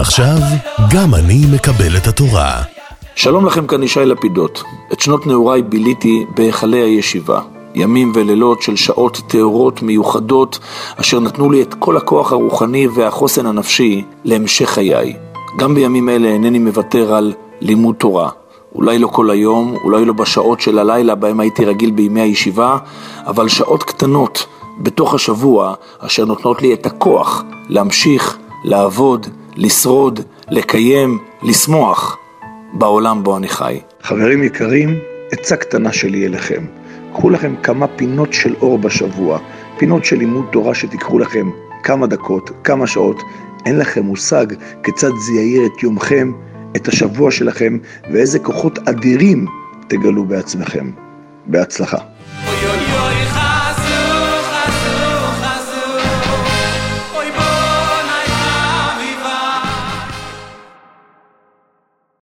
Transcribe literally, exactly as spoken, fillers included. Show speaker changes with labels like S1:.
S1: ועכשיו, גם אני מקבל את התורה.
S2: שלום לכם, כאן ישי לפידות. את שנות נעוריי ביליתי בהיכלי הישיבה. ימים ולילות של שעות תאורות מיוחדות, אשר נתנו לי את כל הכוח הרוחני והחוסן הנפשי להמשך חיי. גם בימים אלה אינני מוותר על לימוד תורה. אולי לא כל היום, אולי לא בשעות של הלילה בהם הייתי רגיל בימי הישיבה, אבל שעות קטנות בתוך השבוע אשר נותנות לי את הכוח להמשיך, לעבוד, לשרוד, לקיים, לשמוח בעולם בו אני חי.
S3: חברים יקרים, עצה קטנה שלי אליכם. קחו לכם כמה פינות של אור בשבוע, פינות של לימוד תורה שתיקחו לכם כמה דקות, כמה שעות. אין לכם מושג כיצד זה יאיר את יומכם, את השבוע שלכם, ואיזה כוחות אדירים תגלו בעצמכם. בהצלחה.